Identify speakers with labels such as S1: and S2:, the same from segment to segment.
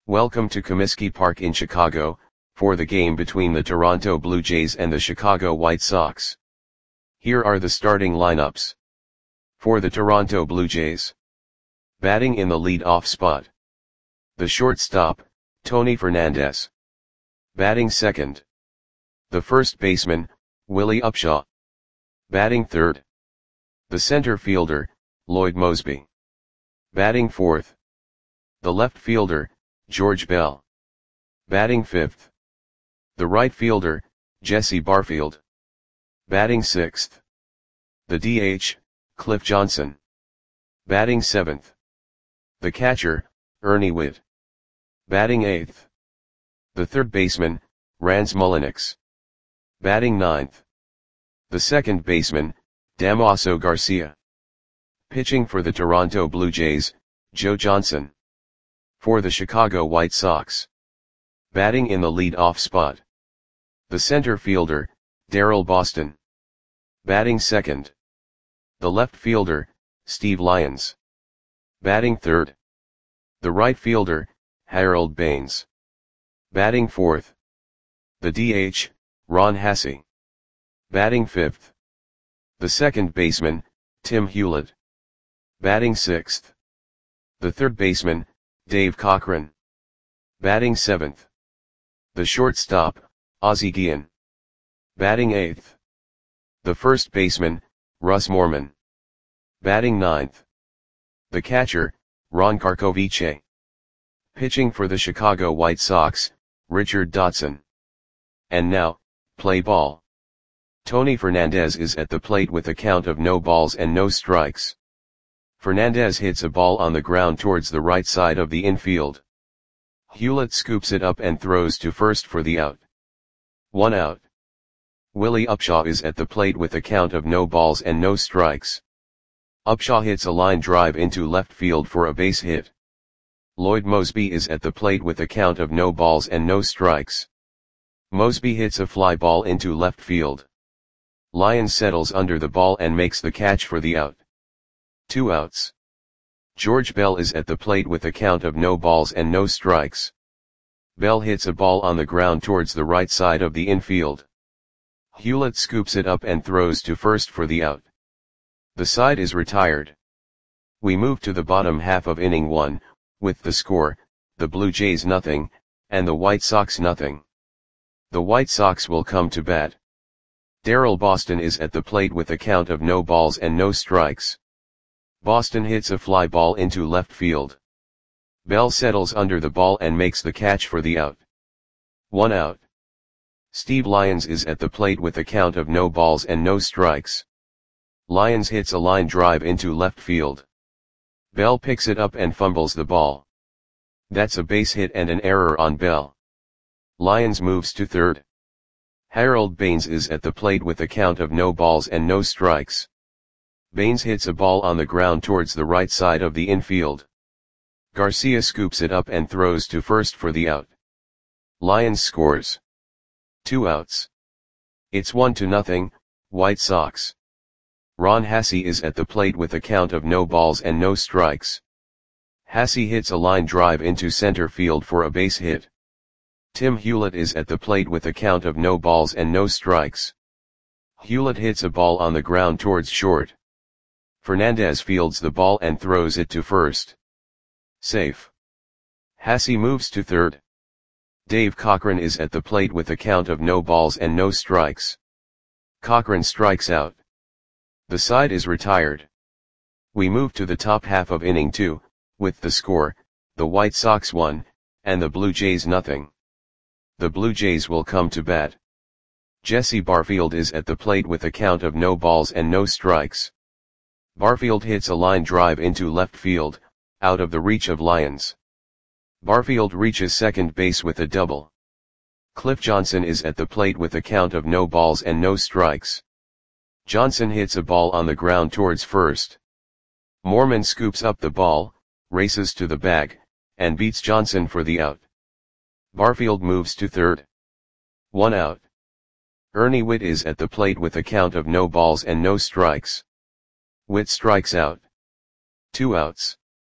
S1: Welcome to Comiskey Park in Chicago, for the game between the Toronto Blue Jays and the Chicago White Sox. Here are the starting lineups. For the Toronto Blue Jays. Batting in the lead-off spot. The shortstop, Tony Fernandez. Batting second. The first baseman, Willie Upshaw. Batting third. The center fielder, Lloyd Moseby. Batting fourth. The left fielder, George Bell. Batting fifth. The right fielder, Jesse Barfield. Batting sixth. The DH, Cliff Johnson. Batting seventh. The catcher, Ernie Whitt. Batting eighth. The third baseman, Rans Mulliniks. Batting ninth. The second baseman, Damaso Garcia. Pitching for the Toronto Blue Jays, Joe Johnson. For the Chicago White Sox. Batting in the lead-off spot. The center fielder, Daryl Boston. Batting second. The left fielder, Steve Lyons. Batting third. The right fielder, Harold Baines. Batting fourth. The DH, Ron Hassey. Batting fifth. The second baseman, Tim Hewlett. Batting sixth. The third baseman, Dave Cochran. Batting seventh. The shortstop, Ozzie Guillen. Batting eighth. The first baseman, Russ Morman. Batting ninth. The catcher, Ron Karkovice. Pitching for the Chicago White Sox, Richard Dotson. And now, play ball. Tony Fernandez is at the plate with a count of no balls and no strikes. Fernandez hits a ball on the ground towards the right side of the infield. Hewlett scoops it up and throws to first for the out. 1 out. Willie Upshaw is at the plate with a count of no balls and no strikes. Upshaw hits a line drive into left field for a base hit. Lloyd Moseby is at the plate with a count of no balls and no strikes. Moseby hits a fly ball into left field. Lyons settles under the ball and makes the catch for the out. 2 outs. George Bell is at the plate with a count of no balls and no strikes. Bell hits a ball on the ground towards the right side of the infield. Hewlett scoops it up and throws to first for the out. The side is retired. We move to the bottom half of inning 1, with the score, the Blue Jays 0, and the White Sox 0. The White Sox will come to bat. Daryl Boston is at the plate with a count of no balls and no strikes. Boston hits a fly ball into left field. Bell settles under the ball and makes the catch for the out. 1 out. Steve Lyons is at the plate with a count of no balls and no strikes. Lyons hits a line drive into left field. Bell picks it up and fumbles the ball. That's a base hit and an error on Bell. Lyons moves to third. Harold Baines is at the plate with a count of no balls and no strikes. Baines hits a ball on the ground towards the right side of the infield. Garcia scoops it up and throws to first for the out. Lyons scores. 2 outs. It's 1-0, White Sox. Ron Hassey is at the plate with a count of no balls and no strikes. Hassey hits a line drive into center field for a base hit. Tim Hewlett is at the plate with a count of no balls and no strikes. Hewlett hits a ball on the ground towards short. Fernandez fields the ball and throws it to first. Safe. Hassey moves to third. Dave Cochran is at the plate with a count of no balls and no strikes. Cochran strikes out. The side is retired. We move to the top half of inning 2, with the score, the White Sox 1, and the Blue Jays 0. The Blue Jays will come to bat. Jesse Barfield is at the plate with a count of no balls and no strikes. Barfield hits a line drive into left field, out of the reach of Lyons. Barfield reaches second base with a double. Cliff Johnson is at the plate with a count of no balls and no strikes. Johnson hits a ball on the ground towards first. Morman scoops up the ball, races to the bag, and beats Johnson for the out. Barfield moves to third. 1 out. Ernie Whitt is at the plate with a count of no balls and no strikes. Whitt strikes out. 2 outs.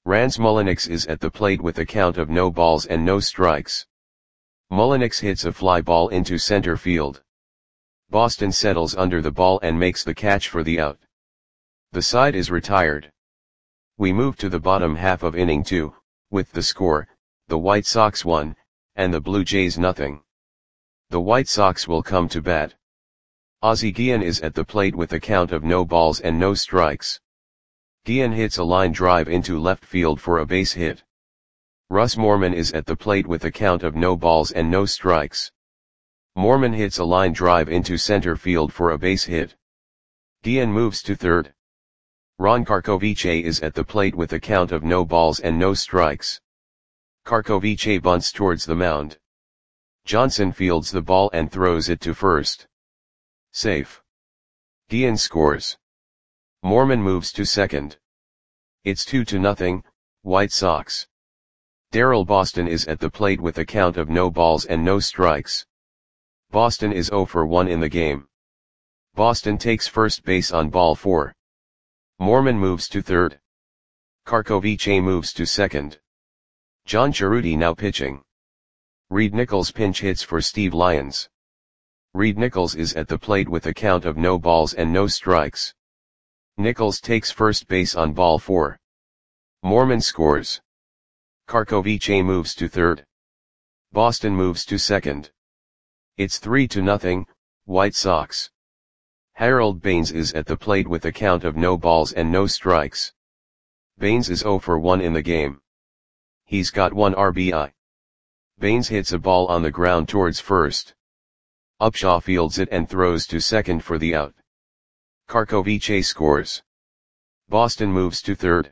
S1: Rans Mullinax is at the plate with a count of no balls and no strikes. Mullinax hits a fly ball into center field. Boston settles under the ball and makes the catch for the out. The side is retired. We move to the bottom half of inning 2, with the score, the White Sox 1, and the Blue Jays nothing. The White Sox will come to bat. Ozzie Guillen is at the plate with a count of no balls and no strikes. Guillen hits a line drive into left field for a base hit. Russ Moorman is at the plate with a count of no balls and no strikes. Moorman hits a line drive into center field for a base hit. Guillen moves to third. Ron Karkovice is at the plate with a count of no balls and no strikes. Karkovice bunts towards the mound. Johnson fields the ball and throws it to first. Safe. Guillen scores. Moorman moves to second. It's 2-0, White Sox. Darrell Boston is at the plate with a count of no balls and no strikes. Boston is 0 for 1 in the game. Boston takes first base on ball 4. Moorman moves to third. Karkovice moves to second. John Cerruti now pitching. Reed Nichols pinch hits for Steve Lyons. Reed Nichols is at the plate with a count of no balls and no strikes. Nichols takes first base on ball 4. Moorman scores. Karkovice moves to third. Boston moves to second. It's 3-0, White Sox. Harold Baines is at the plate with a count of no balls and no strikes. Baines is 0 for 1 in the game. He's got 1 RBI. Baines hits a ball on the ground towards first. Upshaw fields it and throws to second for the out. Karkovice scores. Boston moves to third.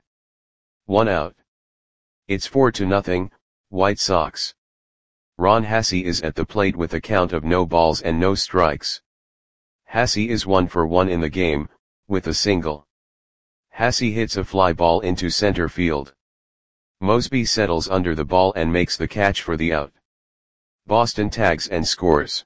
S1: 1 out. It's 4-0, White Sox. Ron Hassey is at the plate with a count of no balls and no strikes. Hassey is 1 for 1 in the game, with a single. Hassey hits a fly ball into center field. Mosby settles under the ball and makes the catch for the out. Boston tags and scores.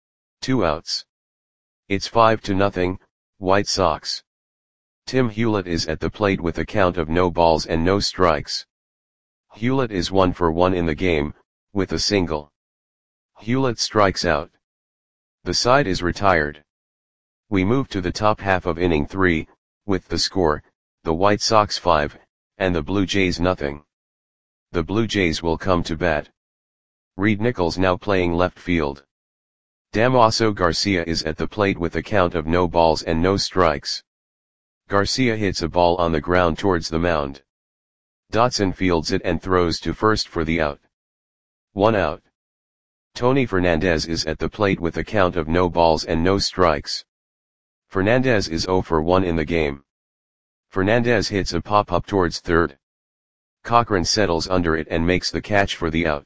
S1: 2 outs. It's 5-0, White Sox. Tim Hewlett is at the plate with a count of no balls and no strikes. Hewlett is 1 for 1 in the game, with a single. Hewlett strikes out. The side is retired. We move to the top half of inning 3, with the score, the White Sox 5, and the Blue Jays nothing. The Blue Jays will come to bat. Reed Nichols now playing left field. Damaso Garcia is at the plate with a count of no balls and no strikes. Garcia hits a ball on the ground towards the mound. Dotson fields it and throws to first for the out. 1 out. Tony Fernandez is at the plate with a count of no balls and no strikes. Fernandez is 0 for 1 in the game. Fernandez hits a pop-up towards third. Cochran settles under it and makes the catch for the out.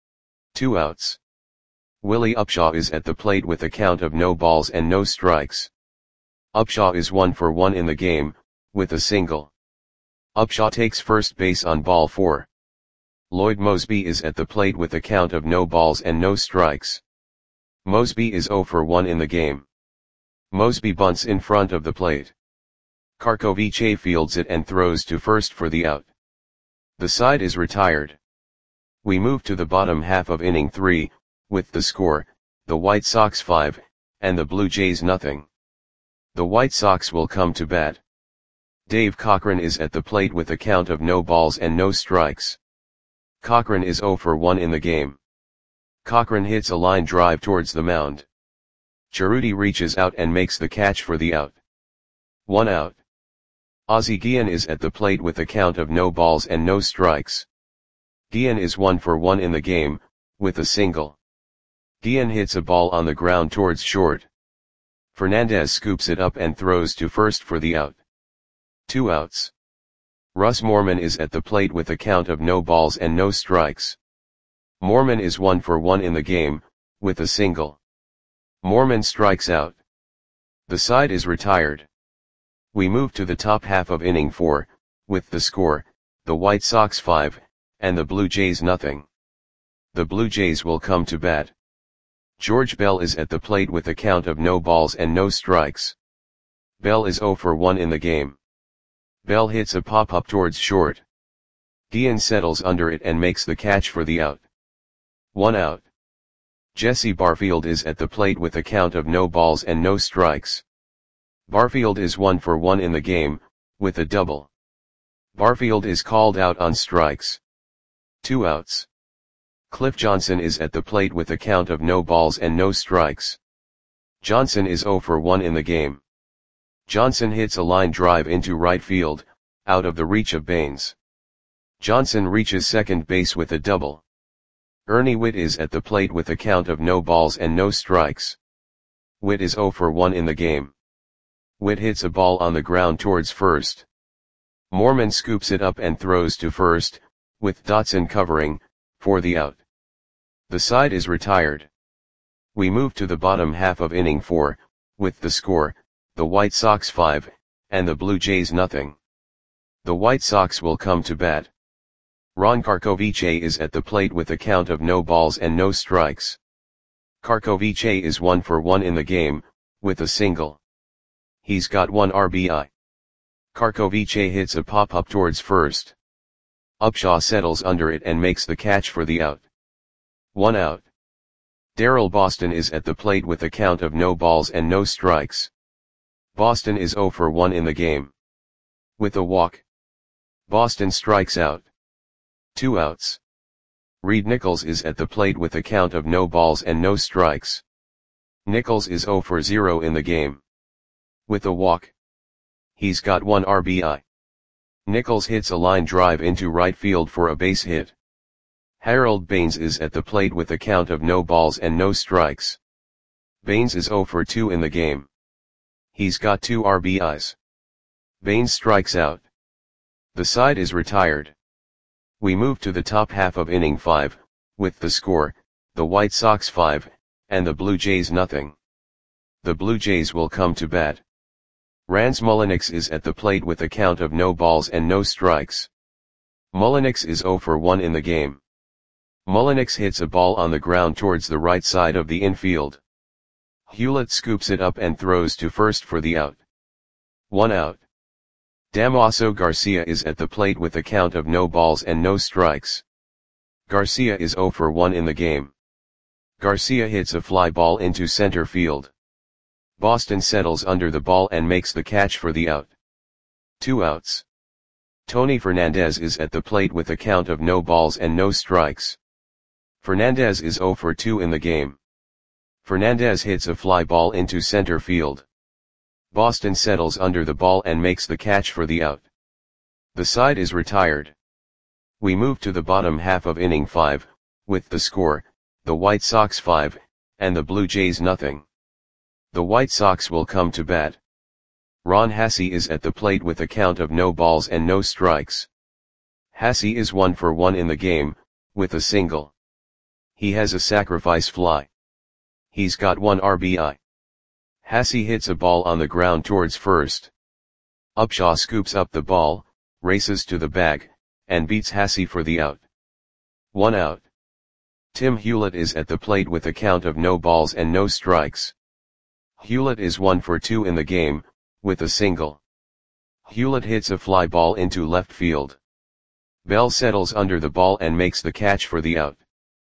S1: 2 outs. Willie Upshaw is at the plate with a count of no balls and no strikes. Upshaw is 1 for 1 in the game, with a single. Upshaw takes first base on ball 4. Lloyd Mosby is at the plate with a count of no balls and no strikes. Mosby is 0 for 1 in the game. Mosby bunts in front of the plate. Karkovice fields it and throws to first for the out. The side is retired. We move to the bottom half of inning 3, with the score, the White Sox 5, and the Blue Jays nothing. The White Sox will come to bat. Dave Cochran is at the plate with a count of no balls and no strikes. Cochran is 0 for 1 in the game. Cochran hits a line drive towards the mound. Cerruti reaches out and makes the catch for the out. 1 out. Ozzie Guillen is at the plate with a count of no balls and no strikes. Guillen is 1 for 1 in the game, with a single. Guillen hits a ball on the ground towards short. Fernandez scoops it up and throws to first for the out. 2 outs. Russ Moorman is at the plate with a count of no balls and no strikes. Moorman is 1 for 1 in the game, with a single. Moorman strikes out. The side is retired. We move to the top half of inning 4, with the score, the White Sox 5, and the Blue Jays nothing. The Blue Jays will come to bat. George Bell is at the plate with a count of no balls and no strikes. Bell is 0 for 1 in the game. Bell hits a pop-up towards short. Guillen settles under it and makes the catch for the out. 1 out. Jesse Barfield is at the plate with a count of no balls and no strikes. Barfield is 1 for 1 in the game, with a double. Barfield is called out on strikes. 2 outs. Cliff Johnson is at the plate with a count of no balls and no strikes. Johnson is 0 for 1 in the game. Johnson hits a line drive into right field, out of the reach of Baines. Johnson reaches second base with a double. Ernie Whitt is at the plate with a count of no balls and no strikes. Whitt is 0 for 1 in the game. Whitt hits a ball on the ground towards first. Moorman scoops it up and throws to first, with Dotson covering, for the out. The side is retired. We move to the bottom half of inning 4, with the score, the White Sox 5, and the Blue Jays nothing. The White Sox will come to bat. Ron Karkovice is at the plate with a count of no balls and no strikes. Karkovice is 1 for 1 in the game, with a single. He's got 1 RBI. Karkovice hits a pop-up towards first. Upshaw settles under it and makes the catch for the out. 1 out. Darrell Boston is at the plate with a count of no balls and no strikes. Boston is 0 for 1 in the game. With a walk. Boston strikes out. 2 outs. Reed Nichols is at the plate with a count of no balls and no strikes. Nichols is 0 for 0 in the game. With a walk. He's got 1 RBI. Nichols hits a line drive into right field for a base hit. Harold Baines is at the plate with a count of no balls and no strikes. Baines is 0 for 2 in the game. He's got 2 RBIs. Baines strikes out. The side is retired. We move to the top half of inning 5, with the score, the White Sox 5, and the Blue Jays nothing. The Blue Jays will come to bat. Rans Mulliniks is at the plate with a count of no balls and no strikes. Mulliniks is 0 for 1 in the game. Mulliniks hits a ball on the ground towards the right side of the infield. Hewlett scoops it up and throws to first for the out. 1 out. Damaso Garcia is at the plate with a count of no balls and no strikes. Garcia is 0 for 1 in the game. Garcia hits a fly ball into center field. Boston settles under the ball and makes the catch for the out. 2 outs. Tony Fernandez is at the plate with a count of no balls and no strikes. Fernandez is 0 for 2 in the game. Fernandez hits a fly ball into center field. Boston settles under the ball and makes the catch for the out. The side is retired. We move to the bottom half of inning 5, with the score, the White Sox 5, and the Blue Jays nothing. The White Sox will come to bat. Ron Hassey is at the plate with a count of no balls and no strikes. Hassey is 1 for 1 in the game, with a single. He has a sacrifice fly. He's got 1 RBI. Hassey hits a ball on the ground towards first. Upshaw scoops up the ball, races to the bag, and beats Hassey for the out. 1 out. Tim Hewlett is at the plate with a count of no balls and no strikes. Hewlett is 1 for 2 in the game, with a single. Hewlett hits a fly ball into left field. Bell settles under the ball and makes the catch for the out.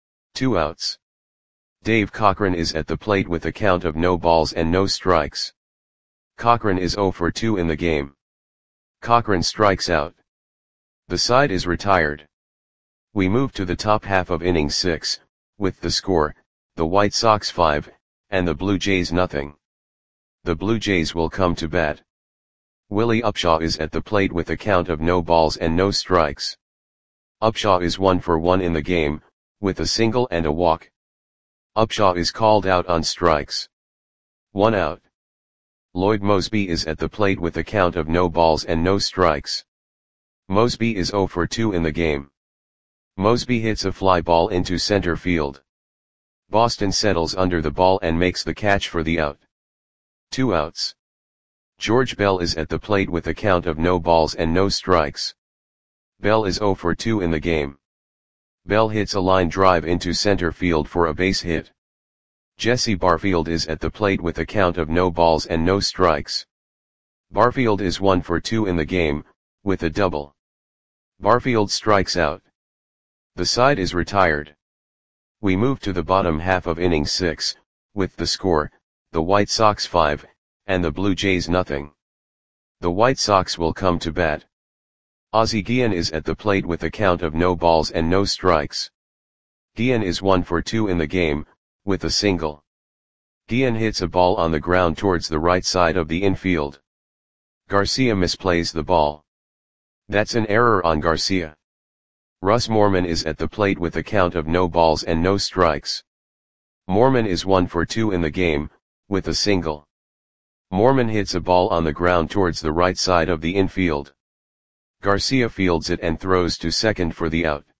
S1: 2 outs. Dave Cochran is at the plate with a count of no balls and no strikes. Cochran is 0 for 2 in the game. Cochran strikes out. The side is retired. We move to the top half of inning 6, with the score, the White Sox 5, and the Blue Jays nothing. The Blue Jays will come to bat. Willie Upshaw is at the plate with a count of no balls and no strikes. Upshaw is 1 for 1 in the game, with a single and a walk. Upshaw is called out on strikes. 1 out. Lloyd Mosby is at the plate with a count of no balls and no strikes. Mosby is 0 for 2 in the game. Mosby hits a fly ball into center field. Boston settles under the ball and makes the catch for the out. 2 outs. George Bell is at the plate with a count of no balls and no strikes. Bell is 0 for 2 in the game. Bell hits a line drive into center field for a base hit. Jesse Barfield is at the plate with a count of no balls and no strikes. Barfield is 1 for 2 in the game, with a double. Barfield strikes out. The side is retired. We move to the bottom half of inning 6, with the score, the White Sox 5, and the Blue Jays nothing. The White Sox will come to bat. Ozzie Guillen is at the plate with a count of no balls and no strikes. Guillen is 1 for 2 in the game, with a single. Guillen hits a ball on the ground towards the right side of the infield. Garcia misplays the ball. That's an error on Garcia. Russ Moorman is at the plate with a count of no balls and no strikes. Moorman is 1 for 2 in the game, with a single. Moorman hits a ball on the ground towards the right side of the infield. Garcia fields it and throws to second for the out.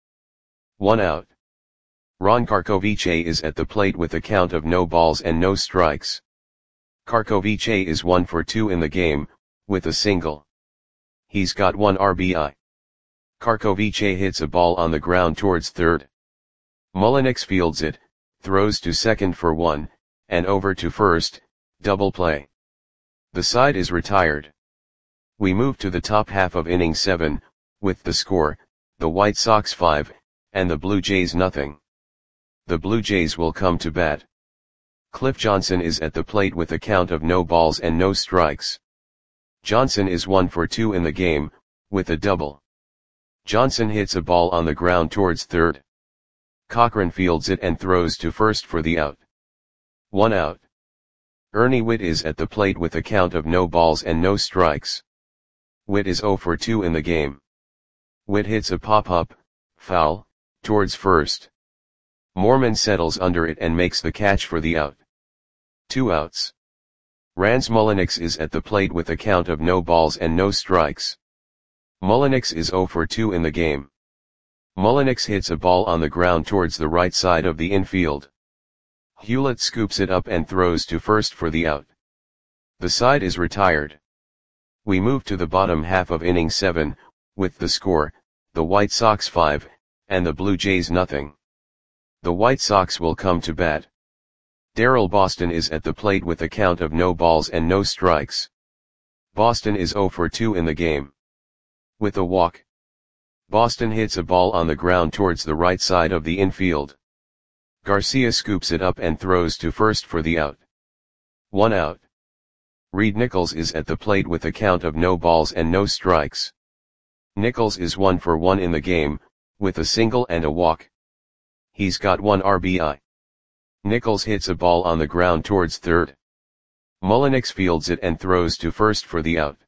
S1: 1 out. Ron Karkovice is at the plate with a count of no balls and no strikes. Karkovice is 1 for 2 in the game, with a single. He's got 1 RBI. Karkovice hits a ball on the ground towards third. Mullinix fields it, throws to second for 1, and over to first, double play. The side is retired. We move to the top half of inning 7, with the score, the White Sox 5, and the Blue Jays nothing. The Blue Jays will come to bat. Cliff Johnson is at the plate with a count of no balls and no strikes. Johnson is 1 for 2 in the game, with a double. Johnson hits a ball on the ground towards third. Cochran fields it and throws to first for the out. 1 out. Ernie Whitt is at the plate with a count of no balls and no strikes. Whitt is 0 for 2 in the game. Whitt hits a pop-up, foul, towards first. Moorman settles under it and makes the catch for the out. 2 outs. Rans Mullinix is at the plate with a count of no balls and no strikes. Mullinix is 0 for 2 in the game. Mullinix hits a ball on the ground towards the right side of the infield. Hewlett scoops it up and throws to first for the out. The side is retired. We move to the bottom half of inning 7, with the score, the White Sox 5, and the Blue Jays nothing. The White Sox will come to bat. Darrell Boston is at the plate with a count of no balls and no strikes. Boston is 0 for 2 in the game. With a walk. Boston hits a ball on the ground towards the right side of the infield. Garcia scoops it up and throws to first for the out. 1 out. Reed Nichols is at the plate with a count of no balls and no strikes. Nichols is 1 for 1 in the game, with a single and a walk. He's got 1 RBI. Nichols hits a ball on the ground towards third. Mullinix fields it and throws to first for the out.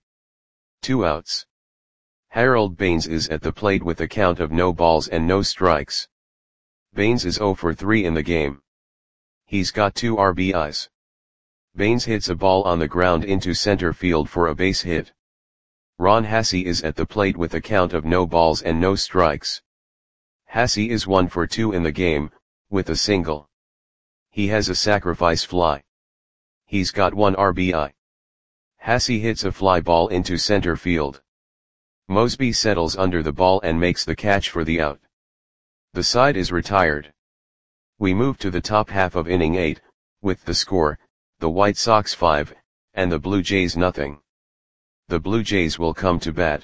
S1: 2 outs. Harold Baines is at the plate with a count of no balls and no strikes. Baines is 0 for 3 in the game. He's got 2 RBIs. Baines hits a ball on the ground into center field for a base hit. Ron Hassey is at the plate with a count of no balls and no strikes. Hassey is 1 for 2 in the game, with a single. He has a sacrifice fly. He's got 1 RBI. Hassey hits a fly ball into center field. Mosby settles under the ball and makes the catch for the out. The side is retired. We move to the top half of inning 8, with the score, the White Sox 5, and the Blue Jays nothing. The Blue Jays will come to bat.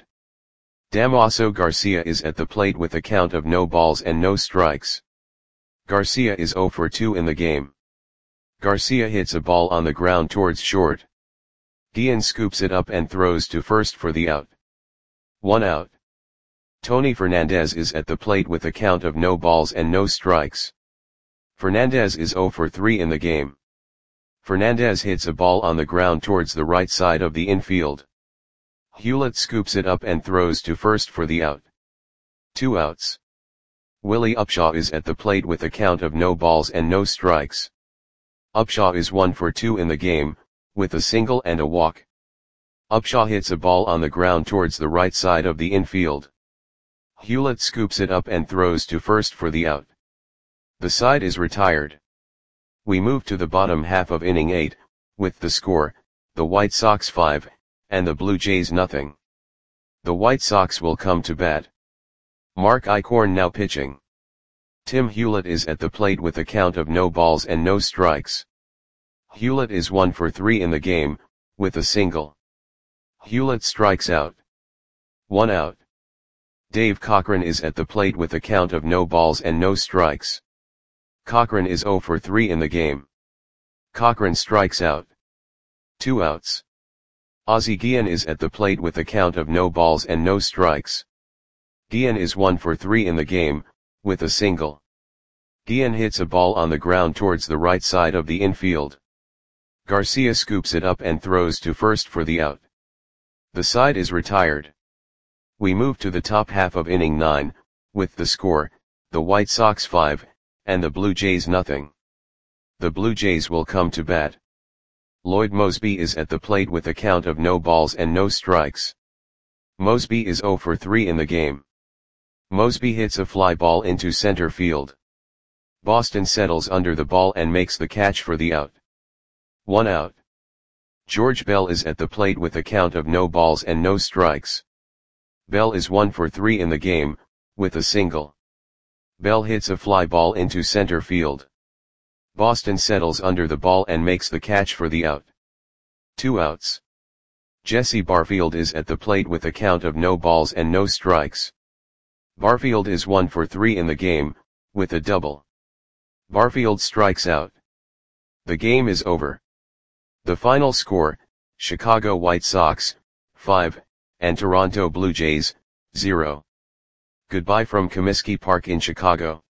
S1: Damaso Garcia is at the plate with a count of no balls and no strikes. Garcia is 0 for 2 in the game. Garcia hits a ball on the ground towards short. Guillen scoops it up and throws to first for the out. 1 out. Tony Fernandez is at the plate with a count of no balls and no strikes. Fernandez is 0 for 3 in the game. Fernandez hits a ball on the ground towards the right side of the infield. Hewlett scoops it up and throws to first for the out. 2 outs. Willie Upshaw is at the plate with a count of no balls and no strikes. Upshaw is 1 for 2 in the game, with a single and a walk. Upshaw hits a ball on the ground towards the right side of the infield. Hewlett scoops it up and throws to first for the out. The side is retired. We move to the bottom half of inning 8, with the score, the White Sox 5, and the Blue Jays nothing. The White Sox will come to bat. Mark Eichhorn now pitching. Tim Hewlett is at the plate with a count of no balls and no strikes. Hewlett is 1 for 3 in the game, with a single. Hewlett strikes out. 1 out. Dave Cochran is at the plate with a count of no balls and no strikes. Cochran is 0 for 3 in the game. Cochran strikes out. 2 outs. Ozzie Guillen is at the plate with a count of no balls and no strikes. Guillen is 1 for 3 in the game, with a single. Guillen hits a ball on the ground towards the right side of the infield. Garcia scoops it up and throws to first for the out. The side is retired. We move to the top half of inning 9, with the score, the White Sox 5, and the Blue Jays nothing. The Blue Jays will come to bat. Lloyd Moseby is at the plate with a count of no balls and no strikes. Moseby is 0 for 3 in the game. Moseby hits a fly ball into center field. Boston settles under the ball and makes the catch for the out. 1 out. George Bell is at the plate with a count of no balls and no strikes. Bell is 1 for 3 in the game, with a single. Bell hits a fly ball into center field. Boston settles under the ball and makes the catch for the out. 2 outs. Jesse Barfield is at the plate with a count of no balls and no strikes. Barfield is 1 for 3 in the game, with a double. Barfield strikes out. The game is over. The final score, Chicago White Sox, 5, and Toronto Blue Jays, 0. Goodbye from Comiskey Park in Chicago.